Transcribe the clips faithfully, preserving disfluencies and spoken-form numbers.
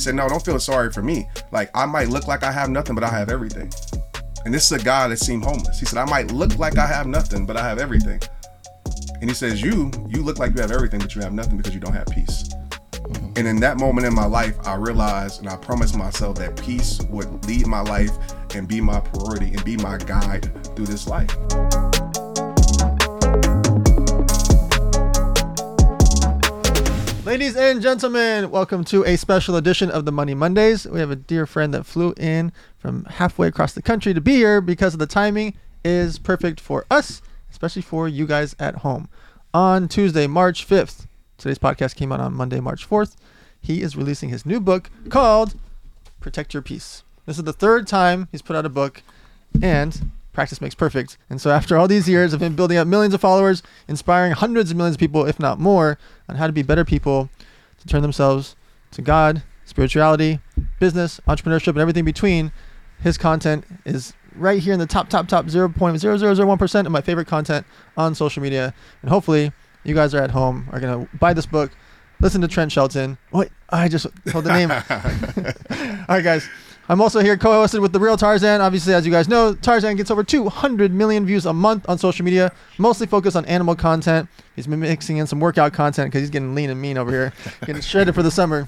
said, no, don't feel sorry for me. Like, I might look like I have nothing, but I have everything. And this is a guy that seemed homeless. He said, I might look like I have nothing, but I have everything. And he says, you, you look like you have everything, but you have nothing because you don't have peace. Mm-hmm. And in that moment in my life, I realized and I promised myself that peace would lead my life and be my priority and be my guide through this life. Ladies and gentlemen, welcome to a special edition of the Money Mondays. We have a dear friend that flew in from halfway across the country to be here because of the timing is perfect for us, especially for you guys at home. On Tuesday, March fifth, today's podcast came out on Monday, March fourth, he is releasing his new book called Protect Your Peace. This is the third time he's put out a book, and practice makes perfect. And so after all these years of him building up millions of followers, inspiring hundreds of millions of people, if not more, on how to be better people, to turn themselves to God, spirituality, business, entrepreneurship, and everything between, his content is right here in the top, top, top zero point zero zero zero one percent of my favorite content on social media. And hopefully you guys are at home, are going to buy this book, listen to Trent Shelton. Wait, I just told the name. All right, guys. I'm also here co-hosted with The Real Tarzan. Obviously, as you guys know, Tarzan gets over two hundred million views a month on social media, mostly focused on animal content. He's been mixing in some workout content because he's getting lean and mean over here, getting shredded for the summer.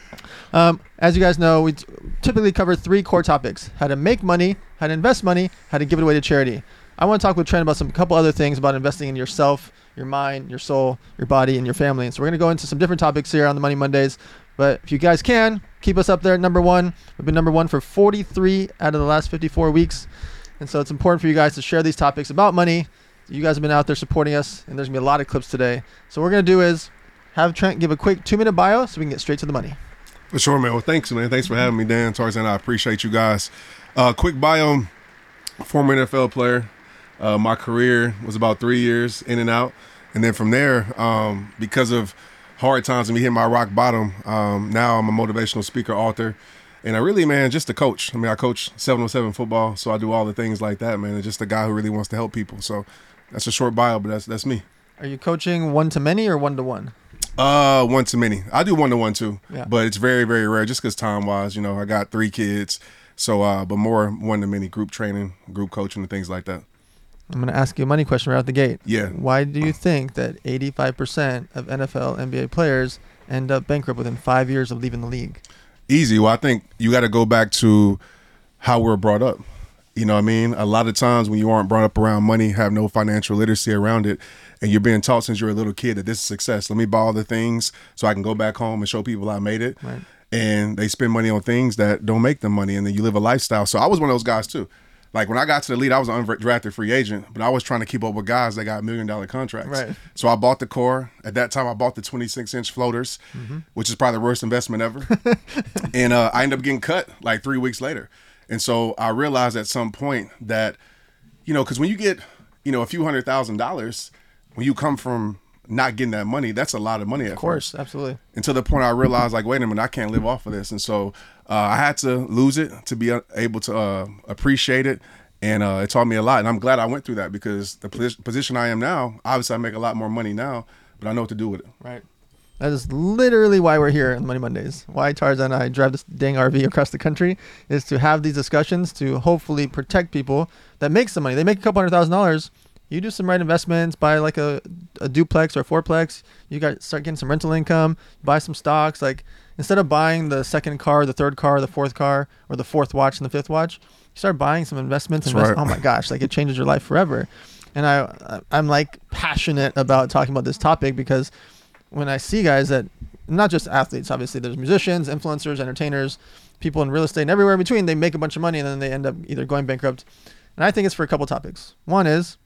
Um, as you guys know, we t- typically cover three core topics: how to make money, how to invest money, how to give it away to charity. I want to talk with Trent about some couple other things about investing in yourself, your mind, your soul, your body, and your family. And so we're going to go into some different topics here on the Money Mondays. But if you guys can, keep us up there at number one. We've been number one for forty-three out of the last fifty-four weeks. And so it's important for you guys to share these topics about money. You guys have been out there supporting us, and there's going to be a lot of clips today. So what we're going to do is have Trent give a quick two-minute bio so we can get straight to the money. For sure, man. Well, thanks, man. Thanks for having me, Dan, Tarzan. I appreciate you guys. Uh, quick bio, former N F L player. Uh, my career was about three years in and out. And then from there, um, because of hard times and me hitting my rock bottom, um, now I'm a motivational speaker, author, and I really, man, just a coach. I mean, I coach seven oh seven football, so I do all the things like that, man. And just a guy who really wants to help people. So that's a short bio, but that's that's me. Are you coaching one-to-many or one-to-one? Uh, one-to-many. I do one-to-one too, yeah. But it's very, very rare just because time-wise, you know, I got three kids. So, uh, but more one-to-many, group training, group coaching, and things like that. I'm going to ask you a money question right out the gate. Yeah. Why do you think that eighty-five percent of N F L, N B A players end up bankrupt within five years of leaving the league? Easy. Well, I think you got to go back to how we're brought up. You know what I mean? A lot of times when you aren't brought up around money, have no financial literacy around it, and you're being taught since you're a little kid that this is success. Let me buy all the things so I can go back home and show people I made it. Right. And they spend money on things that don't make them money, and then you live a lifestyle. So I was one of those guys too. Like when I got to the league, I was an undrafted free agent, but I was trying to keep up with guys that got million dollar contracts. Right. So I bought the core. At that time, I bought the twenty-six inch floaters, mm-hmm. which is probably the worst investment ever. and uh, I ended up getting cut like three weeks later. And so I realized at some point that, you know, because when you get, you know, a few hundred thousand dollars, when you come from not getting that money, that's a lot of money at Of course, first. absolutely. Until the point I realized, like, wait a minute, I can't live off of this. And so uh, I had to lose it to be able to uh, appreciate it. And uh, it taught me a lot. And I'm glad I went through that because the position I am now, obviously I make a lot more money now, but I know what to do with it. Right. That is literally why we're here on Money Mondays. Why Tarzan and I drive this dang R V across the country is to have these discussions to hopefully protect people that make some money. They make a couple hundred thousand dollars. You do some right investments, buy like a, a duplex or a fourplex. You got start getting some rental income, buy some stocks. Like instead of buying the second car, the third car, the fourth car, or the fourth watch and the fifth watch, you start buying some investments. That's invest- right. Oh my gosh, like it changes your life forever. And I, I'm like passionate about talking about this topic because when I see guys that, not just athletes, obviously there's musicians, influencers, entertainers, people in real estate and everywhere in between, they make a bunch of money and then they end up either going bankrupt. And I think it's for a couple topics. One is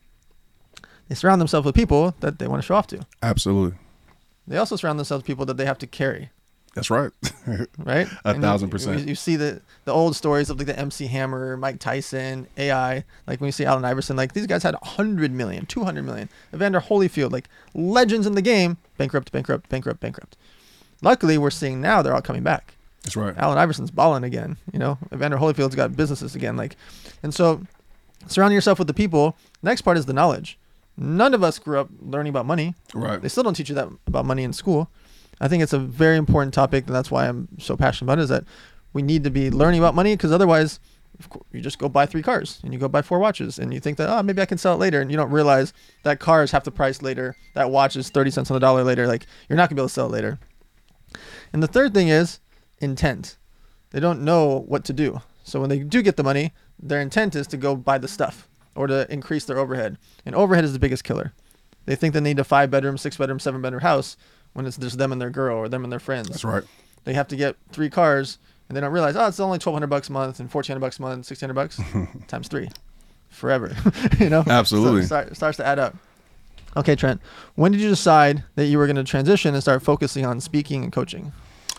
they surround themselves with people that they want to show off to. Absolutely. They also surround themselves with people that they have to carry. That's right. Right? A And thousand you, percent. You, you see the, the old stories of like the M C Hammer, Mike Tyson, A I. Like when you see Allen Iverson, like these guys had one hundred million, two hundred million. Evander Holyfield, like legends in the game, bankrupt, bankrupt, bankrupt, bankrupt. Luckily, we're seeing now they're all coming back. That's right. Allen Iverson's balling again. You know, Evander Holyfield's got businesses again. Like, and so surrounding yourself with the people. Next part is the knowledge. None of us grew up learning about money. Right. They still don't teach you that about money in school. I think it's a very important topic, and that's why I'm so passionate about it, is that we need to be learning about money, because otherwise of course, you just go buy three cars and you go buy four watches and you think that, oh, maybe I can sell it later. And you don't realize that car is half the price later. That watch is thirty cents on the dollar later. Like, you're not gonna be able to sell it later. And the third thing is intent. They don't know what to do. So when they do get the money, their intent is to go buy the stuff or to increase their overhead. And overhead is the biggest killer. They think they need a five bedroom, six bedroom, seven bedroom house when it's just them and their girl or them and their friends. That's right. They have to get three cars and they don't realize, oh, it's only twelve hundred bucks a month and fourteen hundred bucks a month, sixteen hundred bucks times three forever. You know? Absolutely. So it, start, it starts to add up. Okay, Trent, when did you decide that you were going to transition and start focusing on speaking and coaching?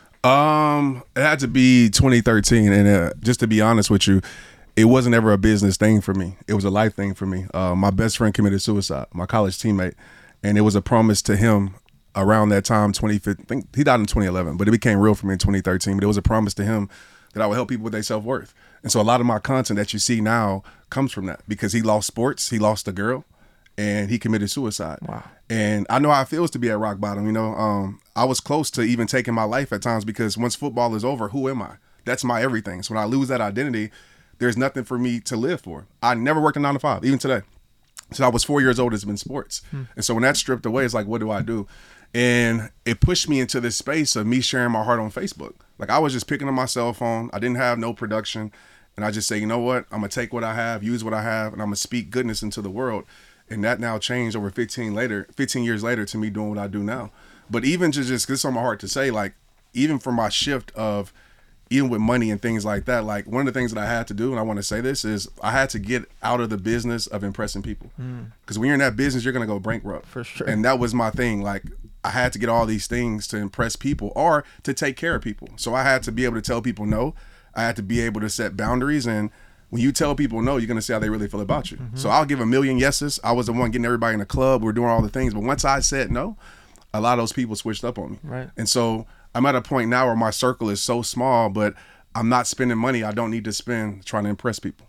Um, it had to be twenty thirteen, and uh, just to be honest with you, it wasn't ever a business thing for me. It was a life thing for me. Uh, my best friend committed suicide, my college teammate, and it was a promise to him around that time, twenty fifteen. I think he died in twenty eleven, but it became real for me in twenty thirteen. But it was a promise to him that I would help people with their self-worth. And so a lot of my content that you see now comes from that, because he lost sports, he lost a girl, and he committed suicide. Wow. And I know how it feels to be at rock bottom. You know, um, I was close to even taking my life at times, because once football is over, who am I? That's my everything. So when I lose that identity, there's nothing for me to live for. I never worked a nine to five, even today. So I was four years old, it's been sports. Hmm. And so when that's stripped away, it's like, what do I do? And it pushed me into this space of me sharing my heart on Facebook. Like, I was just picking up my cell phone. I didn't have no production. And I just say, you know what? I'm going to take what I have, use what I have, and I'm going to speak goodness into the world. And that now changed over fifteen later, fifteen years later, to me doing what I do now. But even to just, 'cause it's on my heart to say, like, even for my shift of, even with money and things like that, like, one of the things that I had to do, and I want to say this, is I had to get out of the business of impressing people. Because mm. when you're in that business, you're going to go bankrupt. For sure. And that was my thing. Like, I had to get all these things to impress people or to take care of people. So I had to be able to tell people no. I had to be able to set boundaries. And when you tell people no, you're going to see how they really feel about you. Mm-hmm. So I'll give a million yeses. I was the one getting everybody in the club. We're doing all the things. But once I said no, a lot of those people switched up on me. Right. And so I'm at a point now where my circle is so small, but I'm not spending money I don't need to spend trying to impress people.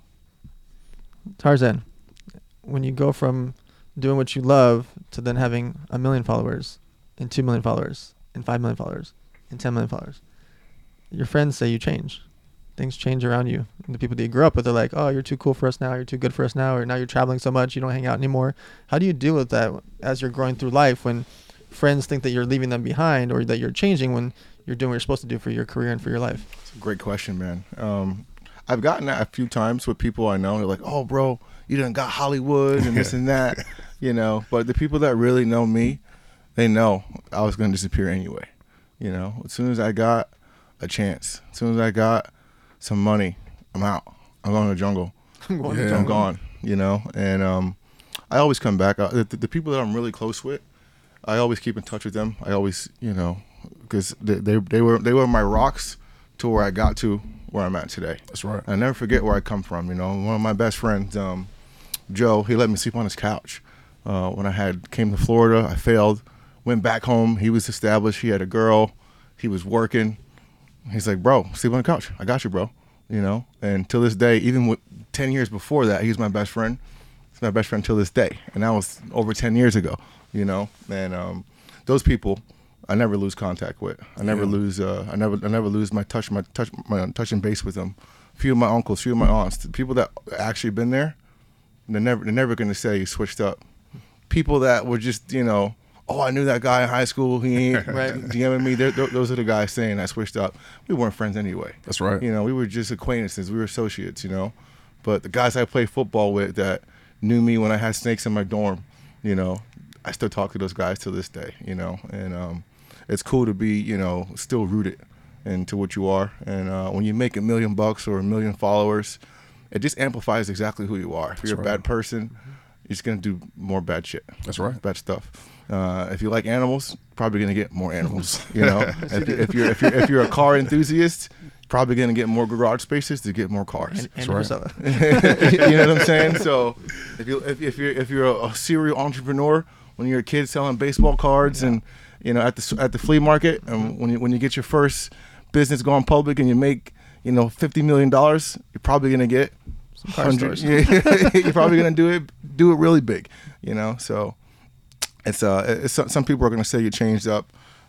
Tarzan, when you go from doing what you love to then having a million followers and two million followers and five million followers and ten million followers, your friends say you change. Things change around you. And the people that you grew up with are like, oh, you're too cool for us now. You're too good for us now. Or now you're traveling so much, you don't hang out anymore. How do you deal with that as you're growing through life when friends think that you're leaving them behind or that you're changing when you're doing what you're supposed to do for your career and for your life? It's a great question, man. Um, I've gotten that a few times with people I know. They're like, oh, bro, you done got Hollywood and this and that, you know. But the people that really know me, they know I was going to disappear anyway. You know, as soon as I got a chance, as soon as I got some money, I'm out. I'm going to the jungle. I'm going yeah, to the I'm jungle. gone, you know. And um, I always come back. I, the, the people that I'm really close with, I always keep in touch with them. I always, you know, because they, they they were they were my rocks to where I got to where I'm at today. That's right. I never forget where I come from. You know, one of my best friends, um, Joe, he let me sleep on his couch. Uh, when I had came to Florida, I failed, went back home. He was established. He had a girl. He was working. He's like, bro, sleep on the couch. I got you, bro. You know, and till this day, even with ten years before that, he was my best friend. He's my best friend till this day, and that was over ten years ago. You know, and um, those people, I never lose contact with. I never yeah. lose. Uh, I never. I never lose my touch. My touch. My touching base with them. A few of my uncles, a few of my aunts, the people that actually been there, they're never. They're never gonna say you switched up. People that were just, you know, oh, I knew that guy in high school. He ain't right. DMing me. They're, those are the guys saying I switched up. We weren't friends anyway. That's right. You know, we were just acquaintances. We were associates. You know, but the guys I played football with that knew me when I had snakes in my dorm, you know, I still talk to those guys to this day, you know, and um, it's cool to be, you know, still rooted into what you are. And uh, when you make a million bucks or a million followers, it just amplifies exactly who you are. If That's you're a right. bad person, you're just going to do more bad shit. That's right. Bad stuff. Uh, if you like animals, probably going to get more animals, you know. if, you, if, you're, if, you're, if you're a car enthusiast, probably going to get more garage spaces to get more cars. And, and That's right. You know what I'm saying? So if you if, if you're if you're a, a serial entrepreneur, when you're a kid selling baseball cards yeah. and you know at the at the flea market, and when you when you get your first business going public and you make you know fifty million dollars, you're probably gonna get some car stores. Yeah, you're probably gonna do it do it really big, you know. So it's uh it's, some people are gonna say you changed up.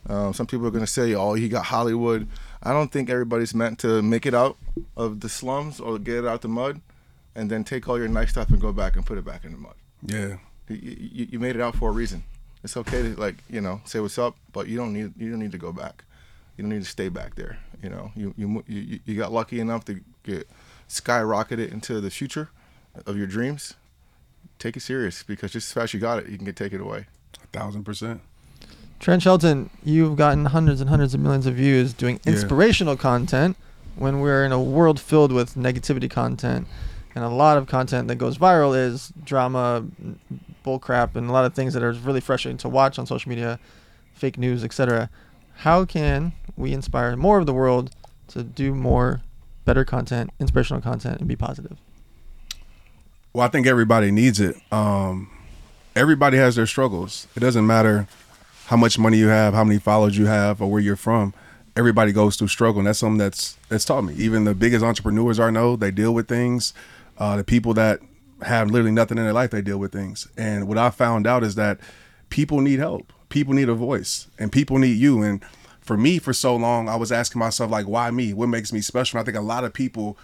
Um, some people are going to say, oh, he got Hollywood. I don't think everybody's meant to make it out of the slums or get it out the mud and then take all your nice stuff and go back and put it back in the mud. Yeah. You, you, you made it out for a reason. It's okay to, like, you know, say what's up, but you don't need you don't need to go back. You don't need to stay back there. You know, you you you, you got lucky enough to get skyrocketed into the future of your dreams. Take it serious, because just as fast as you got it, you can get taken away. A thousand percent. Trent Shelton, you've gotten hundreds and hundreds of millions of views doing Yeah. inspirational content when we're in a world filled with negativity content. And a lot of content that goes viral is drama, bullcrap, and a lot of things that are really frustrating to watch on social media, fake news, et cetera. How can we inspire more of the world to do more better content, inspirational content, and be positive? Well, I think everybody needs it. Um, everybody has their struggles. It doesn't matter how much money you have, how many followers you have, or where you're from. Everybody goes through struggle, and that's something that's that's taught me. Even the biggest entrepreneurs I know, they deal with things. Uh, the people that have literally nothing in their life, they deal with things. And what I found out is that people need help. People need a voice, and people need you. And for me, for so long, I was asking myself, like, why me? What makes me special? And I think a lot of people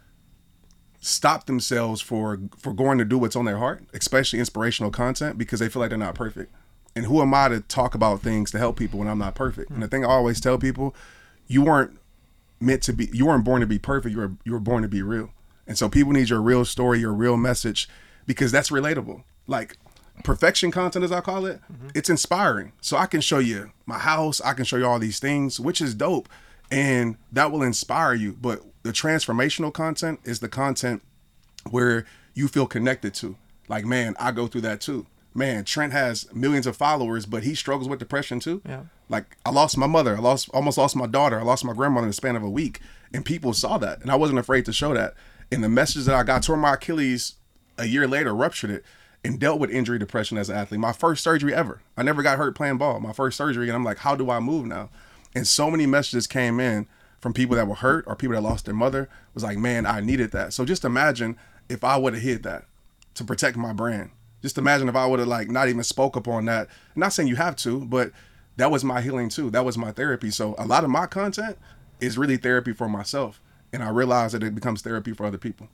stop themselves for for going to do what's on their heart, especially inspirational content, because they feel like they're not perfect. And who am I to talk about things to help people when I'm not perfect? And the thing I always tell people, you weren't meant to be, you weren't born to be perfect. You were you were born to be real. And so people need your real story, your real message, because that's relatable. Like perfection content, as I call it, mm-hmm. It's inspiring. So I can show you my house, I can show you all these things, which is dope. And that will inspire you. But the transformational content is the content where you feel connected to. Like, man, I go through that too. Man, Trent has millions of followers, but he struggles with depression too. Yeah. Like, I lost my mother. I lost almost lost my daughter. I lost my grandmother in the span of a week. And people saw that. And I wasn't afraid to show that. And the message that I got, tore my Achilles a year later, ruptured it, and dealt with injury depression as an athlete. My first surgery ever. I never got hurt playing ball. My first surgery. And I'm like, how do I move now? And so many messages came in from people that were hurt or people that lost their mother. Was like, man, I needed that. So just imagine if I would have hid that to protect my brand. Just imagine if I would have like not even spoke up on that. I'm not saying you have to, but that was my healing too. That was my therapy. So a lot of my content is really therapy for myself. And I realize that it becomes therapy for other people.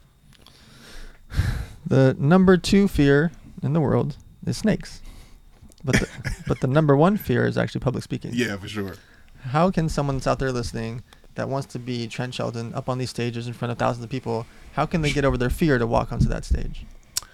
The number two fear in the world is snakes. But the, but the number one fear is actually public speaking. Yeah, for sure. How can someone that's out there listening that wants to be Trent Shelton up on these stages in front of thousands of people, how can they get over their fear to walk onto that stage?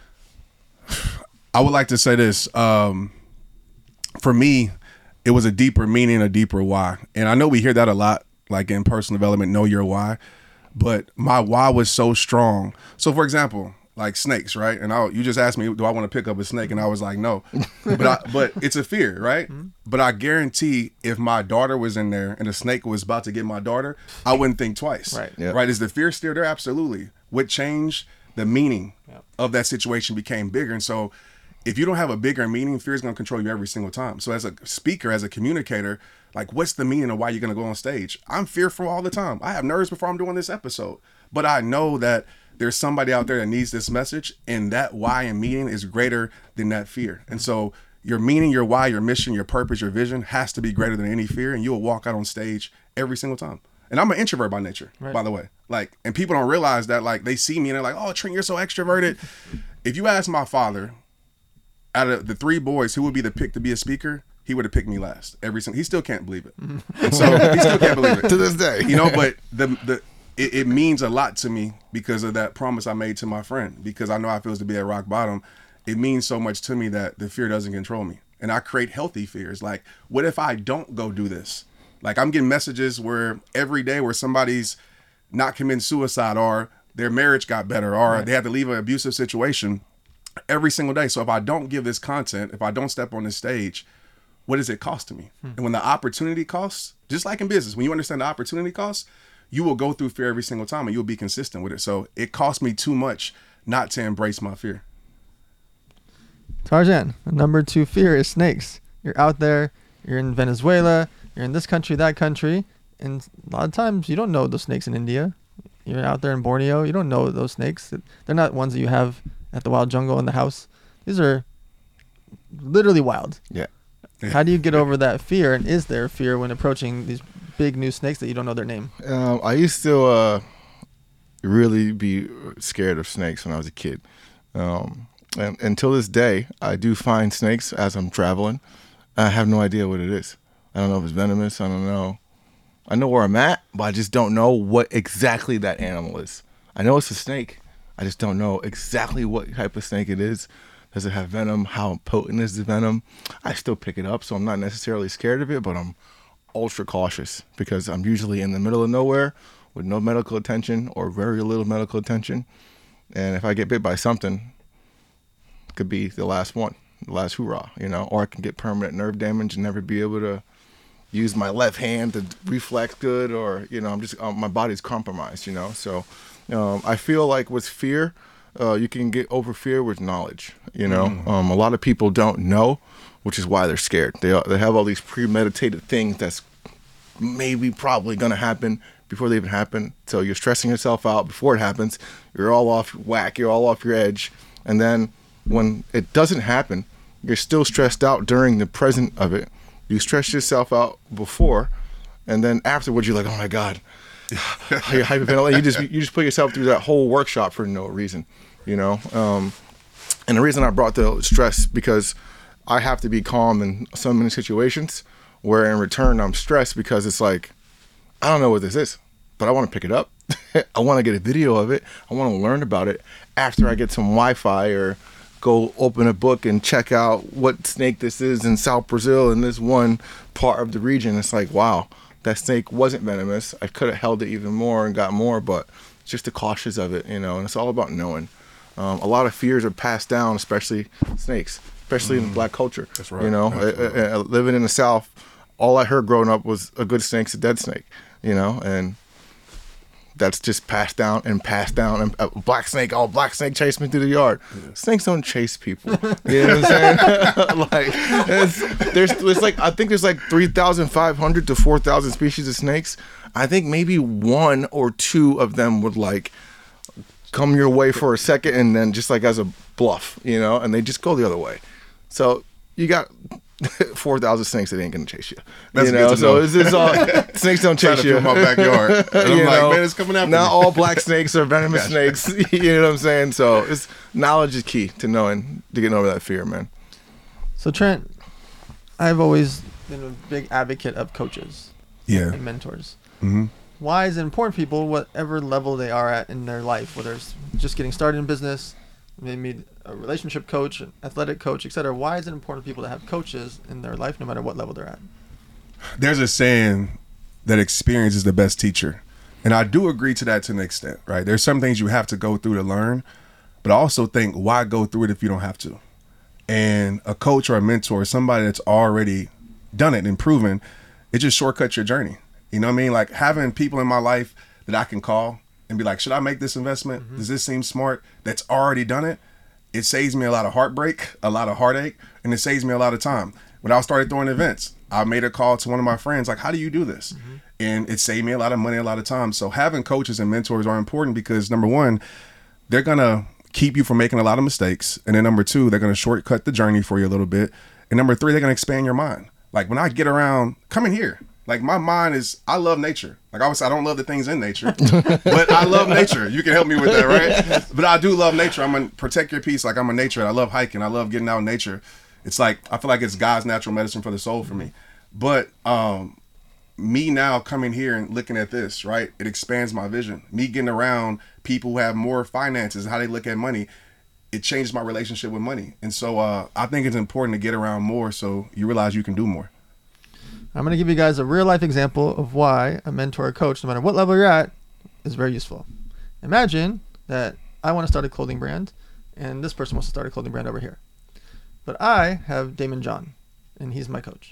I would like to say this. Um, for me, it was a deeper meaning, a deeper why. And I know we hear that a lot, like in personal development, know your why. But my why was so strong. So, for example, like snakes, right? And I, you just asked me, do I want to pick up a snake? And I was like, no. But I, but it's a fear, right? Mm-hmm. But I guarantee if my daughter was in there and a snake was about to get my daughter, I wouldn't think twice. Right. Yep. Right? Is the fear still there? Absolutely. What changed? The meaning yep. of that situation became bigger. And so if you don't have a bigger meaning, fear is going to control you every single time. So as a speaker, as a communicator, like, what's the meaning of why you're going to go on stage? I'm fearful all the time. I have nerves before I'm doing this episode. But I know that there's somebody out there that needs this message, and that why and meaning is greater than that fear. And so your meaning, your why, your mission, your purpose, your vision has to be greater than any fear, and you will walk out on stage every single time. And I'm an introvert by nature, right. by the way. Like, and people don't realize that, like, they see me and they're like, oh, Trent, you're so extroverted. If you ask my father, out of the three boys, who would be the pick to be a speaker, he would have picked me last every single. He still can't believe it, and so he still can't believe it to this day. You know, but the the it, it means a lot to me because of that promise I made to my friend. Because I know how it feels to be at rock bottom. It means so much to me that the fear doesn't control me, and I create healthy fears. Like, what if I don't go do this? Like, I'm getting messages where every day where somebody's not committing suicide, or their marriage got better, or right. they had to leave an abusive situation every single day. So if I don't give this content, if I don't step on this stage, what does it cost to me? Hmm. And when the opportunity costs, just like in business, when you understand the opportunity costs, you will go through fear every single time and you'll be consistent with it. So it cost me too much not to embrace my fear. Tarzan, number two fear is snakes. You're out there, you're in Venezuela, you're in this country, that country, and a lot of times you don't know those snakes in India. You're out there in Borneo, you don't know those snakes. They're not ones that you have at the wild jungle in the house. These are literally wild. Yeah. How do you get over that fear? And is there fear when approaching these big new snakes that you don't know their name? Um, I used to uh, really be scared of snakes when I was a kid. Um, and until this day, I do find snakes as I'm traveling. I have no idea what it is. I don't know if it's venomous. I don't know. I know where I'm at, but I just don't know what exactly that animal is. I know it's a snake. I just don't know exactly what type of snake it is. Does it have venom? How potent is the venom? I still pick it up, so I'm not necessarily scared of it, but I'm ultra cautious because I'm usually in the middle of nowhere with no medical attention or very little medical attention. And if I get bit by something, it could be the last one, the last hoorah, you know, or I can get permanent nerve damage and never be able to use my left hand to reflex good, or, you know, I'm just, um, my body's compromised, you know. So um, I feel like with fear, uh, you can get over fear with knowledge, you know. Mm. Um, a lot of people don't know, which is why they're scared. They they have all these premeditated things that's maybe probably going to happen before they even happen. So you're stressing yourself out before it happens. You're all off whack. You're all off your edge. And then when it doesn't happen, you're still stressed out during the present of it. You stress yourself out before, and then afterwards you're like, oh my God, you're hyperventilating. You just you just put yourself through that whole workshop for no reason, you know. Um, and the reason I brought the stress because I have to be calm in so many situations where in return I'm stressed because it's like, I don't know what this is, but I want to pick it up. I want to get a video of it. I want to learn about it after I get some Wi-Fi or go open a book and check out what snake this is in South Brazil in this one part of the region. It's like, wow, that snake wasn't venomous. I could have held it even more and got more, but just the cautious of it, you know, and it's all about knowing. Um, a lot of fears are passed down, especially snakes, especially mm. in black culture. That's right. You know, I, I, I, living in the South, all I heard growing up was a good snake's a dead snake, you know, and that's just passed down and passed down. And uh, black snake, oh, black snake chased me through the yard. Yeah. Snakes don't chase people. You know what I'm saying? Like, it's, there's, there's like, I think there's like three thousand five hundred to four thousand species of snakes. I think maybe one or two of them would like come your way for a second and then just like as a bluff, you know, and they just go the other way. So you got four thousand snakes that ain't gonna chase you. That's you know, so know. It's, it's all snakes don't chase you. In my backyard, and I'm you like, know, man, it's coming after Not me. All black snakes are venomous snakes. You know what I'm saying? So it's knowledge is key to knowing to getting over that fear, man. So Trent, I've always been a big advocate of coaches, yeah, and mentors. Mm-hmm. Why is it important for people, whatever level they are at in their life, whether it's just getting started in business, maybe a relationship coach, an athletic coach, et cetera. Why is it important for people to have coaches in their life, no matter what level they're at? There's a saying that experience is the best teacher. And I do agree to that to an extent, right? There's some things you have to go through to learn, but I also think, why go through it if you don't have to? And a coach or a mentor, somebody that's already done it and proven, it just shortcuts your journey. You know what I mean? Like having people in my life that I can call and be like, should I make this investment? Mm-hmm. Does this seem smart? That's already done it. It saves me a lot of heartbreak, a lot of heartache, and it saves me a lot of time. When I started throwing events, I made a call to one of my friends, like, how do you do this? Mm-hmm. And it saved me a lot of money, a lot of time. So having coaches and mentors are important because, number one, they're going to keep you from making a lot of mistakes. And then number two, they're going to shortcut the journey for you a little bit. And number three, they're going to expand your mind. Like when I get around, coming here, like my mind is, I love nature. Like obviously I don't love the things in nature, but I love nature. You can help me with that, right? But I do love nature. I'm gonna protect your peace. Like I'm a nature. I love hiking. I love getting out in nature. It's like, I feel like it's God's natural medicine for the soul for me. But um, me now coming here and looking at this, right? It expands my vision. Me getting around people who have more finances and how they look at money, it changes my relationship with money. And so uh, I think it's important to get around more so you realize you can do more. I'm going to give you guys a real life example of why a mentor or coach, no matter what level you're at, is very useful. Imagine that I want to start a clothing brand and this person wants to start a clothing brand over here. But I have Damon John and he's my coach.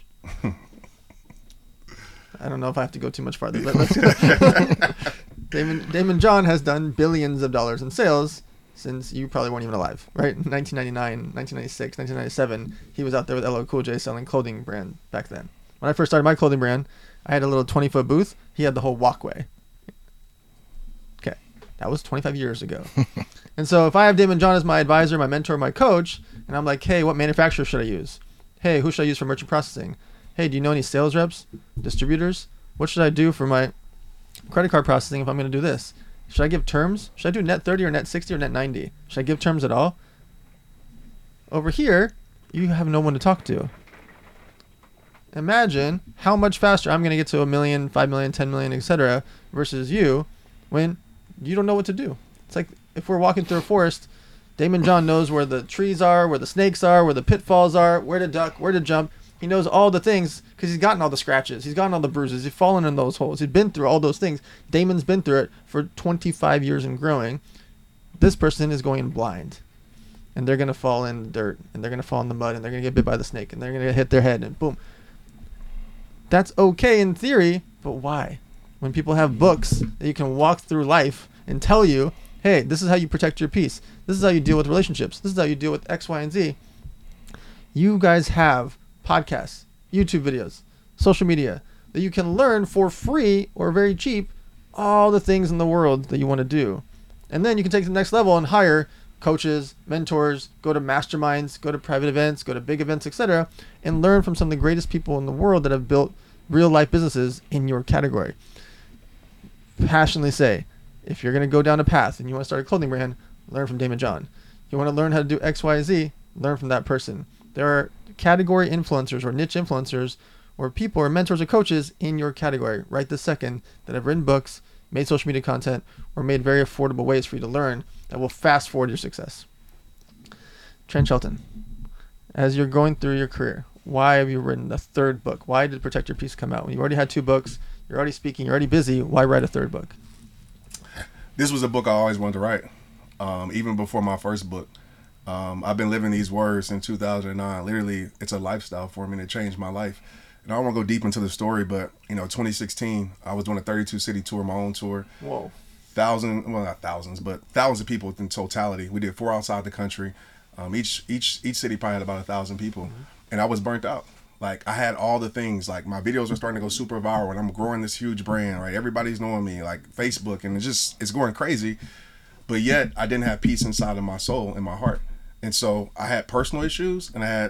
I don't know if I have to go too much farther, but let's go. Damon, Damon John has done billions of dollars in sales since you probably weren't even alive, right? nineteen ninety-nine, nineteen ninety-six, nineteen ninety-seven, he was out there with L L Cool J selling clothing brand back then. When I first started my clothing brand, I had a little twenty foot booth. He had the whole walkway. Okay. That was twenty-five years ago. And so if I have Damon John as my advisor, my mentor, my coach, and I'm like, hey, what manufacturer should I use? Hey, who should I use for merchant processing? Hey, do you know any sales reps, distributors? What should I do for my credit card processing if I'm going to do this? Should I give terms? Should I do net thirty or net sixty or net ninety? Should I give terms at all? Over here, you have no one to talk to. Imagine how much faster I'm going to get to a million, five million, ten million, et cetera versus you when you don't know what to do. It's like if we're walking through a forest, Damon John knows where the trees are, where the snakes are, where the pitfalls are, where to duck, where to jump. He knows all the things because he's gotten all the scratches. He's gotten all the bruises. He's fallen in those holes. He's been through all those things. Damon's been through it for twenty-five years and growing. This person is going blind. And they're going to fall in dirt. And they're going to fall in the mud. And they're going to get bit by the snake. And they're going to hit their head. And boom. That's okay in theory. But why? When people have books that you can walk through life and tell you, hey, this is how you protect your peace. This is how you deal with relationships. This is how you deal with X, Y, and Z. You guys have podcasts, YouTube videos, social media that you can learn for free or very cheap all the things in the world that you want to do. And then you can take it to the next level and hire coaches, mentors, go to masterminds, go to private events, go to big events, et cetera, and learn from some of the greatest people in the world that have built real life businesses in your category. Passionately say, if you're going to go down a path and you want to start a clothing brand, learn from Damon John. You want to learn how to do X, Y, Z, learn from that person. There are category influencers or niche influencers or people or mentors or coaches in your category right this second that have written books, made social media content, or made very affordable ways for you to learn that will fast forward your success. Trent Shelton, as you're going through your career, why have you written a third book? Why did Protect Your Peace come out? When you already had two books, you're already speaking, you're already busy, why write a third book? This was a book I always wanted to write, um, even before my first book. Um, I've been living these words since two thousand nine. Literally, it's a lifestyle for me, and it changed my life. And I don't want to go deep into the story, but, you know, twenty sixteen, I was doing a thirty-two city tour, my own tour. Whoa. Thousand, well, not thousands, but thousands of people in totality. We did four outside the country. Um, each each each city probably had about a thousand people. Mm-hmm. And I was burnt out. Like, I had all the things. Like, my videos are starting to go super viral, and I'm growing this huge brand, right? Everybody's knowing me, like Facebook, and it's just, it's going crazy. But yet, I didn't have peace inside of my soul and my heart. And so I had personal issues, and I had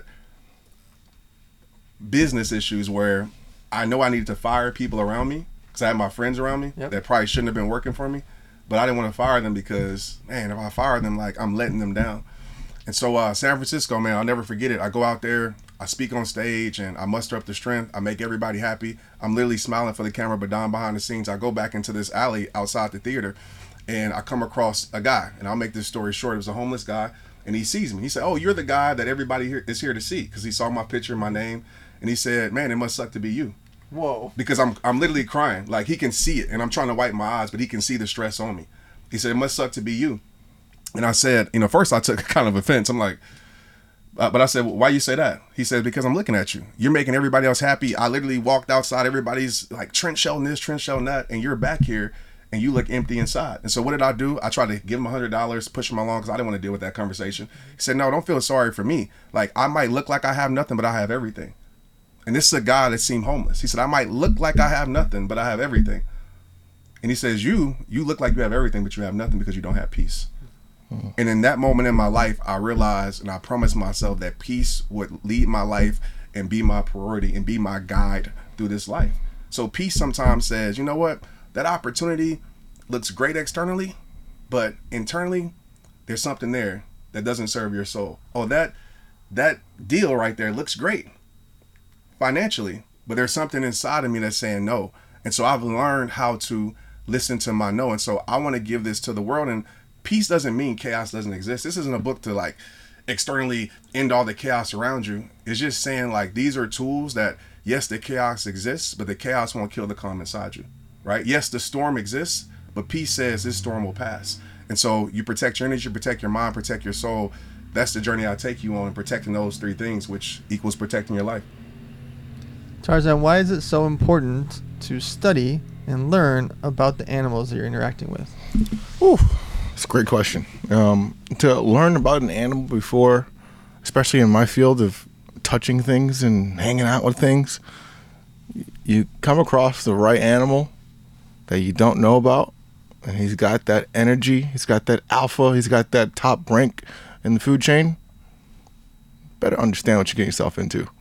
business issues where I know I needed to fire people around me because I had my friends around me yep. that probably shouldn't have been working for me. But I didn't want to fire them because, man, if I fire them, like, I'm letting them down. And so uh, San Francisco, man, I'll never forget it. I go out there, I speak on stage, and I muster up the strength. I make everybody happy. I'm literally smiling for the camera, but down behind the scenes, I go back into this alley outside the theater, and I come across a guy. And I'll make this story short. It was a homeless guy, and he sees me. He said, oh, you're the guy that everybody here is here to see, because he saw my picture, my name, and he said, man, it must suck to be you. Whoa. Because I'm I'm literally crying. Like, he can see it, and I'm trying to wipe my eyes, but he can see the stress on me. He said, it must suck to be you. And I said, you know, first I took kind of offense. I'm like, uh, but I said, well, why you say that? He said, because I'm looking at you. You're making everybody else happy. I literally walked outside. Everybody's like, Trent Shelton this, Trent Shelton that. And you're back here and you look empty inside. And so what did I do? I tried to give him one hundred dollars, push him along because I didn't want to deal with that conversation. He said, no, don't feel sorry for me. Like, I might look like I have nothing, but I have everything. And this is a guy that seemed homeless. He said, I might look like I have nothing, but I have everything. And he says, you, you look like you have everything, but you have nothing because you don't have peace. Mm-hmm. And in that moment in my life, I realized and I promised myself that peace would lead my life and be my priority and be my guide through this life. So peace sometimes says, you know what? That opportunity looks great externally, but internally, there's something there that doesn't serve your soul. Oh, that that deal right there looks great financially, but there's something inside of me that's saying no. And so I've learned how to listen to my no. And so I want to give this to the world. And peace doesn't mean chaos doesn't exist. This isn't a book to like externally end all the chaos around you. It's just saying like, these are tools that, yes, the chaos exists, but the chaos won't kill the calm inside you, right? Yes, the storm exists, but peace says this storm will pass. And so you protect your energy, protect your mind, protect your soul. That's the journey I take you on, protecting those three things, which equals protecting your life. Tarzan, why is it so important to study and learn about the animals that you're interacting with? Ooh, that's a great question. Um, to learn about an animal before, especially in my field of touching things and hanging out with things, you come across the right animal that you don't know about, and he's got that energy, he's got that alpha, he's got that top rank in the food chain. Better understand what you're getting yourself into.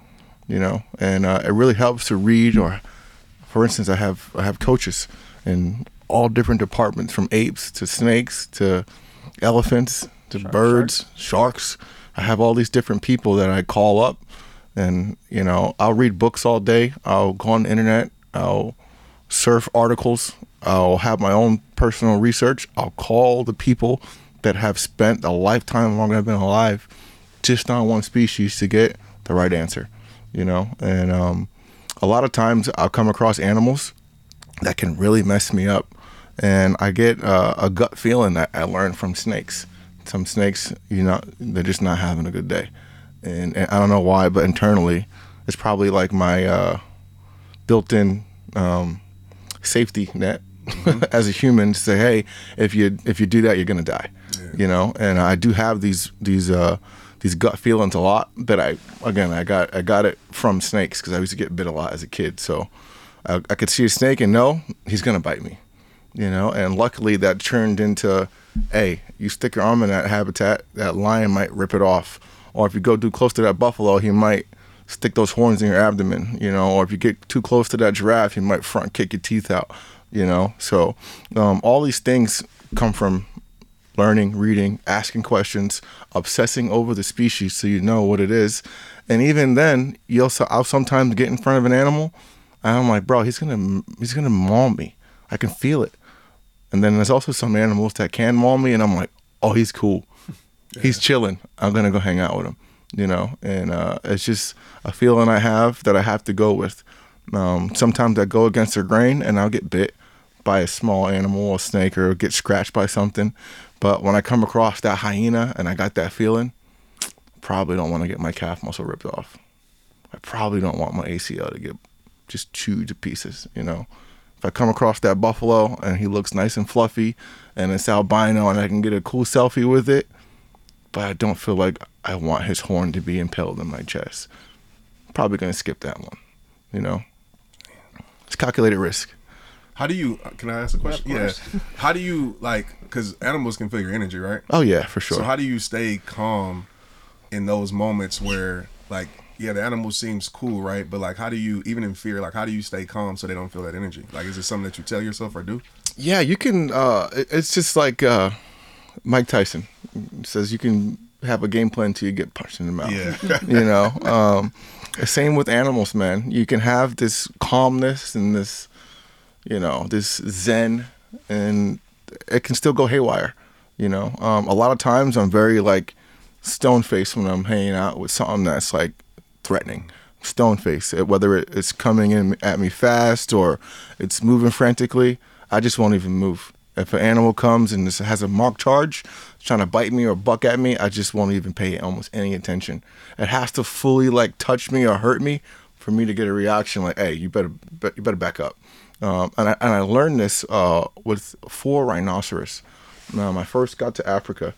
you know, and uh, it really helps to read. Or, for instance, I have I have coaches in all different departments, from apes to snakes to elephants to Shark- birds, sharks. I have all these different people that I call up, and you know, I'll read books all day. I'll go on the internet. I'll surf articles. I'll have my own personal research. I'll call the people that have spent a lifetime longer than I've been alive just on one species to get the right answer, you know? And um, a lot of times I'll come across animals that can really mess me up. And I get uh, a gut feeling that I learned from snakes. Some snakes, you know, they're just not having a good day. And, and I don't know why, but internally, it's probably like my uh, built-in um, safety net mm-hmm. as a human to say, hey, if you if you do that, you're gonna die. Yeah. You know, and I do have these these uh, these gut feelings a lot that I again I got I got it from snakes because I used to get bit a lot as a kid. So I, I could see a snake and know he's gonna bite me. You know, and luckily that turned into, hey, you stick your arm in that habitat, that lion might rip it off. Or if you go too close to that buffalo, he might stick those horns in your abdomen, you know. Or if you get too close to that giraffe, he might front kick your teeth out, you know. So um, all these things come from learning, reading, asking questions, obsessing over the species so you know what it is. And even then, you'll I'll sometimes get in front of an animal, and I'm like, bro, he's gonna he's gonna maul me. I can feel it. And then there's also some animals that can maul me, and I'm like, oh, he's cool. Yeah. He's chilling. I'm going to go hang out with him, you know? And uh, it's just a feeling I have that I have to go with. Um, sometimes I go against the grain, and I'll get bit by a small animal, a snake, or get scratched by something. But when I come across that hyena and I got that feeling, probably don't want to get my calf muscle ripped off. I probably don't want my A C L to get just chewed to pieces, you know? If I come across that buffalo and he looks nice and fluffy and it's albino and I can get a cool selfie with it, but I don't feel like I want his horn to be impaled in my chest, probably going to skip that one, you know? It's calculated risk. How do you, can I ask a question? Yeah. How do you, like, because animals can feel your energy, right? Oh, yeah, for sure. So how do you stay calm in those moments where, like, yeah, the animal seems cool, right? But like, how do you, even in fear, like, how do you stay calm so they don't feel that energy? Like, is it something that you tell yourself or do? Yeah, you can. Uh, it, it's just like uh, Mike Tyson says, you can have a game plan until you get punched in the mouth. Yeah, you know. Um, same with animals, man. You can have this calmness and this, you know, this zen, and it can still go haywire. You know, um, a lot of times I'm very like stone faced when I'm hanging out with something that's like threatening, stone face, whether it's coming in at me fast or it's moving frantically. I just won't even move. If an animal comes and this has a marked charge, trying to bite me or buck at me, I just won't even pay almost any attention. It has to fully like touch me or hurt me for me to get a reaction like, hey, you better you better back up. Um, and, I, and I learned this uh, with four rhinoceros. Um, I first got to Africa,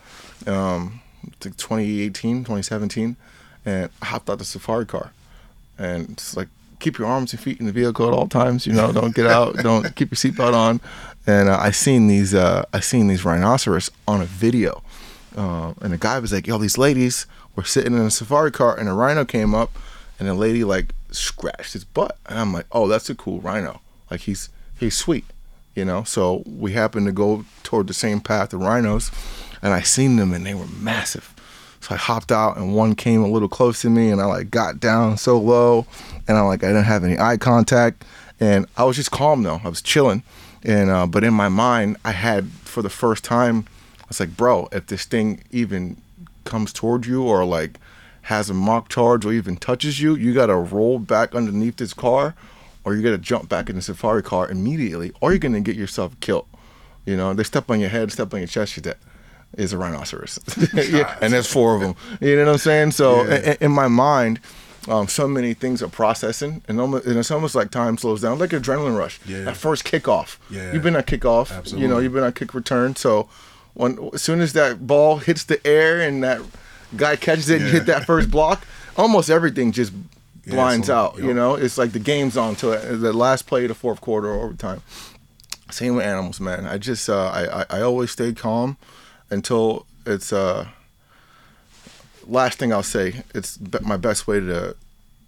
um, I think twenty eighteen, twenty seventeen, and I hopped out the safari car. And it's like, keep your arms and feet in the vehicle at all times, you know, don't get out, don't keep your seatbelt on. And uh, I seen these, uh, I seen these rhinoceros on a video. Uh, and the guy was like, yo, these ladies were sitting in a safari car and a rhino came up and the lady like scratched his butt. And I'm like, oh, that's a cool rhino. Like he's, he's sweet, you know? So we happened to go toward the same path of rhinos and I seen them and they were massive. So I hopped out and one came a little close to me and I like got down so low and I like I didn't have any eye contact and I was just calm though. I was chilling. And uh, but in my mind I had for the first time, I was like, bro, if this thing even comes towards you or like has a mock charge or even touches you, you gotta roll back underneath this car or you gotta jump back in the safari car immediately or you're gonna get yourself killed. You know, they step on your head, step on your chest, you're dead. Is a rhinoceros. Yeah, and there's four of them. You know what I'm saying? So yeah. in, in my mind, um, so many things are processing, and, almost, and it's almost like time slows down, like adrenaline rush. Yeah. That first kickoff. Yeah. You've been at kickoff. Absolutely. You know, you've been at kick return. So when as soon as that ball hits the air and that guy catches it, yeah. and you hit that first block, almost everything just blinds yeah, out. Yep. You know, it's like the game's on till the last play of the fourth quarter or overtime. Same with animals, man. I just uh, I, I I always stay calm. Until it's uh last thing I'll say, it's my best way to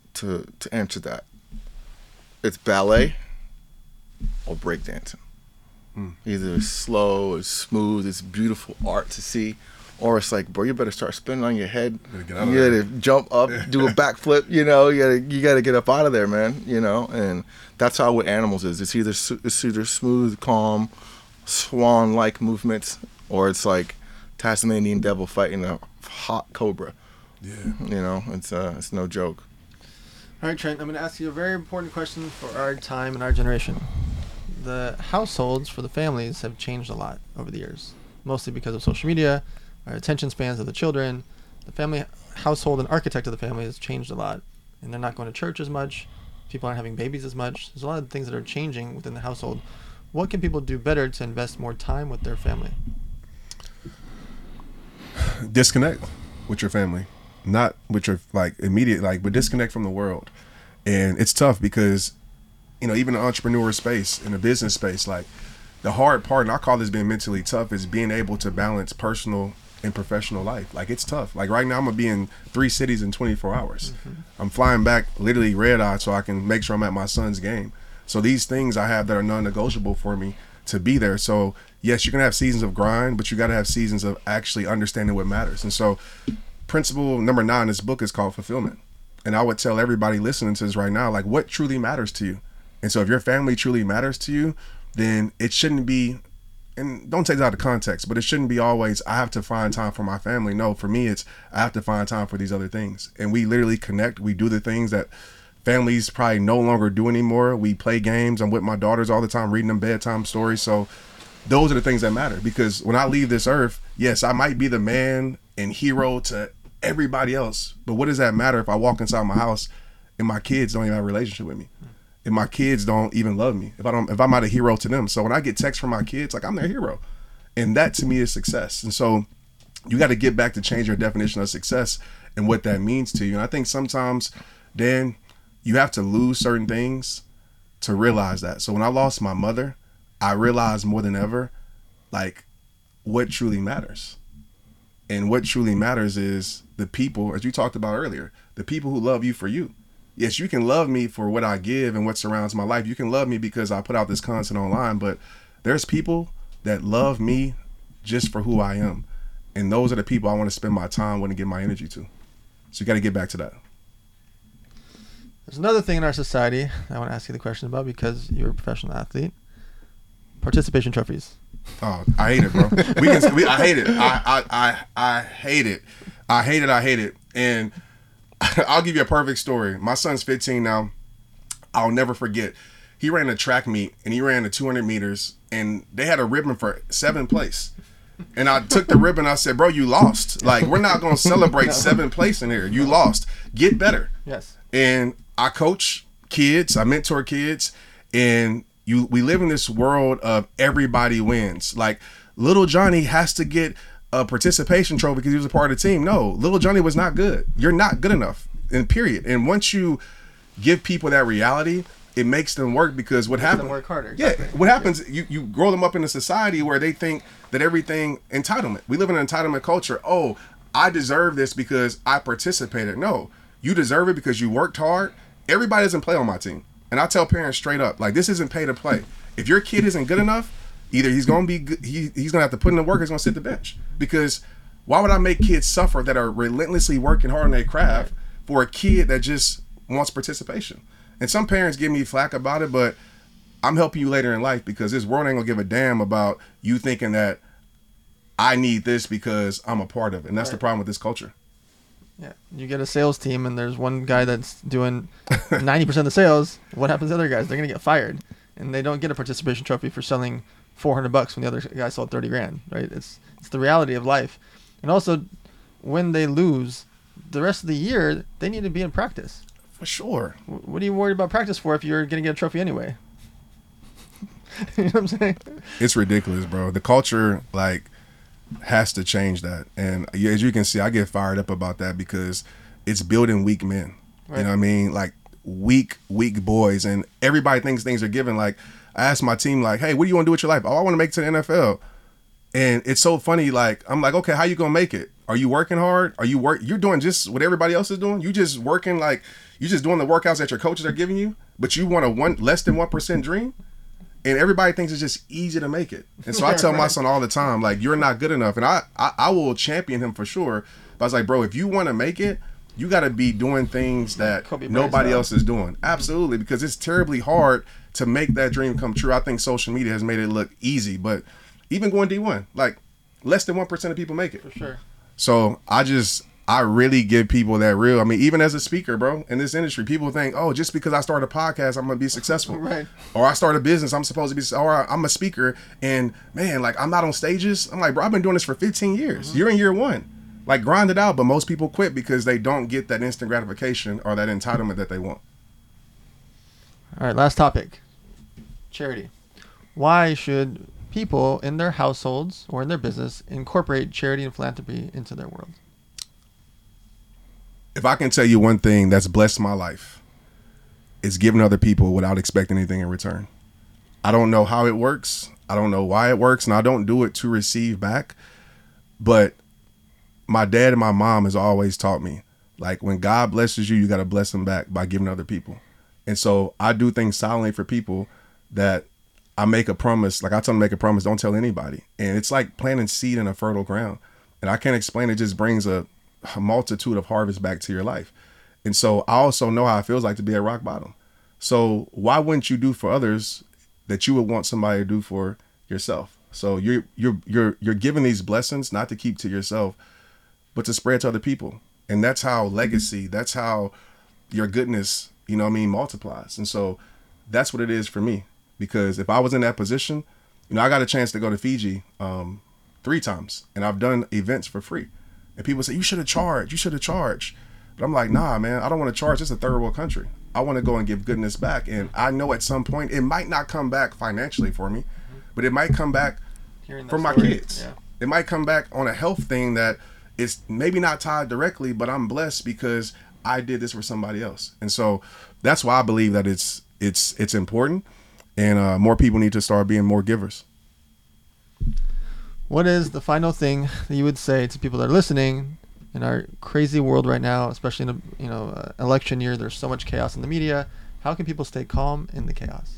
to to answer that. It's ballet or breakdancing. Mm. Either it's slow, it's smooth, it's beautiful art to see, or it's like, bro, you better start spinning on your head. You gotta, you gotta jump up, do a backflip. You know, you gotta you gotta get up out of there, man. You know, and that's how with animals is. It's either it's either smooth, calm, swan-like movements, or it's like Tasmanian devil fighting a hot cobra. Yeah, you know, it's uh, it's no joke. All right, Trent, I'm going to ask you a very important question for our time and our generation. The households for the families have changed a lot over the years, mostly because of social media, our attention spans of the children. The family household and architect of the family has changed a lot, and they're not going to church as much. People aren't having babies as much. There's a lot of things that are changing within the household. What can people do better to invest more time with their family? Disconnect with your family. Not with your like immediate like, but disconnect from the world. And it's tough because, you know, even the entrepreneur space, in the business space, like the hard part, and I call this being mentally tough, is being able to balance personal and professional life. Like it's tough. Like right now I'm gonna be in three cities in twenty-four hours. Mm-hmm. I'm flying back literally red eye so I can make sure I'm at my son's game. So these things I have that are non-negotiable for me to be there. So yes, you're gonna have seasons of grind, but you gotta have seasons of actually understanding what matters. And so principle number nine in this book is called fulfillment. And I would tell everybody listening to this right now, like, what truly matters to you? And so if your family truly matters to you, then it shouldn't be, and don't take it out of context, but it shouldn't be always, I have to find time for my family. No, for me, it's, I have to find time for these other things. And we literally connect. We do the things that families probably no longer do anymore. We play games. I'm with my daughters all the time, reading them bedtime stories. So those are the things that matter, because when I leave this earth, yes, I might be the man and hero to everybody else, but what does that matter if I walk inside my house and my kids don't even have a relationship with me, if my kids don't even love me, if I don't, if I'm not a hero to them? So when I get texts from my kids, like, I'm their hero, and that to me is success. And so you got to get back to change your definition of success and what that means to you. And I think sometimes, Dan, you have to lose certain things to realize that. So when I lost my mother, I realized more than ever, like, what truly matters. And what truly matters is the people, as you talked about earlier, the people who love you for you. Yes, you can love me for what I give and what surrounds my life. You can love me because I put out this content online, but there's people that love me just for who I am. And those are the people I want to spend my time with and give my energy to. So you got to get back to that. There's another thing in our society I want to ask you the question about, because you're a professional athlete. Participation trophies. Oh, I hate it, bro. We can. We, I hate it. I, I, I, I hate it. I hate it. I hate it. And I'll give you a perfect story. My son's fifteen now. I'll never forget. He ran a track meet and he ran the two hundred meters, and they had a ribbon for seventh place. And I took the ribbon. I said, "Bro, you lost. Like, we're not going to celebrate no. seventh place in here. You lost. Get better." Yes. And I coach kids. I mentor kids, and You, we live in this world of everybody wins. Like, little Johnny has to get a participation trophy because he was a part of the team. No, little Johnny was not good. You're not good enough, and period. And once you give people that reality, it makes them work, because what happens? Work harder. Exactly. Yeah, what happens? You you grow them up in a society where they think that everything entitlement. We live in an entitlement culture. Oh, I deserve this because I participated. No, you deserve it because you worked hard. Everybody doesn't play on my team. And I tell parents straight up, like, this isn't pay to play. If your kid isn't good enough, either he's going to be good, he, he's going to have to put in the work, or he's going to sit the bench. Because why would I make kids suffer that are relentlessly working hard on their craft for a kid that just wants participation? And some parents give me flack about it, but I'm helping you later in life, because this world ain't going to give a damn about you thinking that I need this because I'm a part of it. And that's right. The problem with this culture. Yeah, you get a sales team and there's one guy that's doing ninety percent of the sales. What happens to the other guys? They're going to get fired, and they don't get a participation trophy for selling four hundred bucks when the other guy sold thirty grand, right? It's it's the reality of life. And also, when they lose, the rest of the year, they need to be in practice. For sure. What are you worried about practice for if you're going to get a trophy anyway? You know what I'm saying? It's ridiculous, bro. The culture, like, has to change that. And as you can see, I get fired up about that because it's building weak men. Right. You know what I mean? Like, weak, weak boys. And everybody thinks things are given. Like, I asked my team, like, hey, what do you want to do with your life? Oh, I want to make it to the N F L. And it's so funny. Like, I'm like, okay, how you going to make it? Are you working hard? Are you work? You're doing just what everybody else is doing. You just working like you just doing the workouts that your coaches are giving you, but you want a one less than one percent dream, and everybody thinks it's just easy to make it. And so I tell my son all the time, like, you're not good enough, and I I, I will champion him for sure. But I was like, bro, if you want to make it, you got to be doing things that Kobe nobody else is doing. Absolutely, because it's terribly hard to make that dream come true. I think social media has made it look easy, but even going D one, like less than one percent of people make it. For sure. So I just, I really give people that real. I mean, even as a speaker, bro, in this industry, people think, oh, just because I start a podcast, I'm going to be successful. Right. Or I start a business, I'm supposed to be, or I'm a speaker, and man, like, I'm not on stages. I'm like, bro, I've been doing this for fifteen years. Mm-hmm. You're in year one. Like, grind it out, but most people quit because they don't get that instant gratification or that entitlement that they want. All right, last topic. Charity. Why should people in their households or in their business incorporate charity and philanthropy into their world? If I can tell you one thing that's blessed my life, it's giving other people without expecting anything in return. I don't know how it works. I don't know why it works, and I don't do it to receive back. But my dad and my mom has always taught me, like, when God blesses you, you got to bless them back by giving other people. And so I do things silently for people that I make a promise. Like, I tell them to make a promise, don't tell anybody. And it's like planting seed in a fertile ground. And I can't explain it. It just brings a, a multitude of harvest back to your life. And so I also know how it feels like to be at rock bottom. So why wouldn't you do for others that you would want somebody to do for yourself? So you're you're you're you're giving these blessings not to keep to yourself, but to spread to other people. And that's how legacy, that's how your goodness, you know what I mean, multiplies. And so that's what it is for me. Because if I was in that position, you know, I got a chance to go to Fiji um, three times, and I've done events for free. And people say, you should have charged, you should have charged. But I'm like, nah, man, I don't want to charge. It's a third world country. I want to go and give goodness back. And I know at some point it might not come back financially for me, but it might come back for my story. kids. Yeah. It might come back on a health thing that is maybe not tied directly, but I'm blessed because I did this for somebody else. And so that's why I believe that it's it's it's important. And uh, more people need to start being more givers. What is the final thing that you would say to people that are listening in our crazy world right now, especially in a you know uh, election year? There's so much chaos in the media. How can people stay calm in the chaos?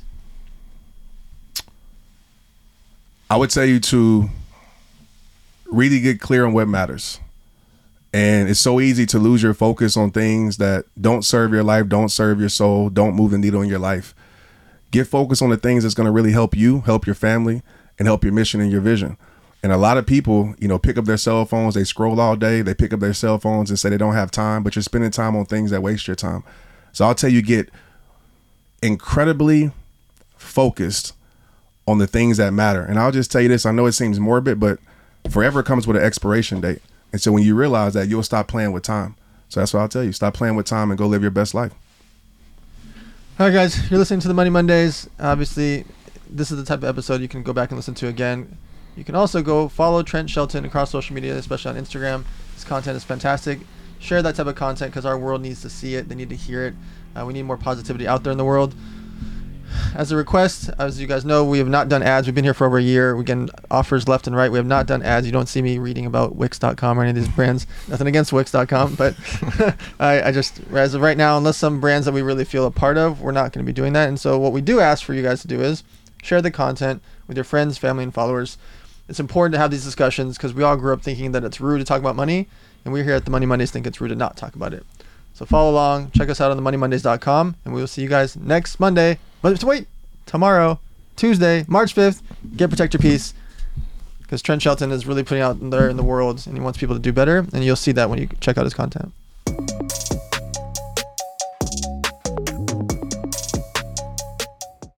I would tell you to really get clear on what matters. And it's so easy to lose your focus on things that don't serve your life, don't serve your soul, don't move the needle in your life. Get focused on the things that's going to really help you, help your family, and help your mission and your vision. And a lot of people, you know, pick up their cell phones, they scroll all day, they pick up their cell phones and say they don't have time, but you're spending time on things that waste your time. So I'll tell you, get incredibly focused on the things that matter. And I'll just tell you this, I know it seems morbid, but forever comes with an expiration date. And so when you realize that, you'll stop playing with time. So that's what I'll tell you. Stop playing with time and go live your best life. All right, guys, you're listening to the Money Mondays. Obviously, this is the type of episode you can go back and listen to again. You can also go follow Trent Shelton across social media, especially on Instagram. His content is fantastic. Share that type of content because our world needs to see it. They need to hear it. Uh, we need more positivity out there in the world. As a request, as you guys know, we have not done ads. We've been here for over a year. We're getting offers left and right. We have not done ads. You don't see me reading about Wix dot com or any of these brands. Nothing against Wix dot com, but I, I just, as of right now, unless some brands that we really feel a part of, we're not going to be doing that. And so what we do ask for you guys to do is share the content with your friends, family, and followers. It's important to have these discussions because we all grew up thinking that it's rude to talk about money, and we here at the Money Mondays think it's rude to not talk about it. So follow along. Check us out on the money mondays dot com, and we will see you guys next Monday. But wait, tomorrow, Tuesday, March fifth, get Protect Your Peace, because Trent Shelton is really putting out there in the world, and he wants people to do better, and you'll see that when you check out his content.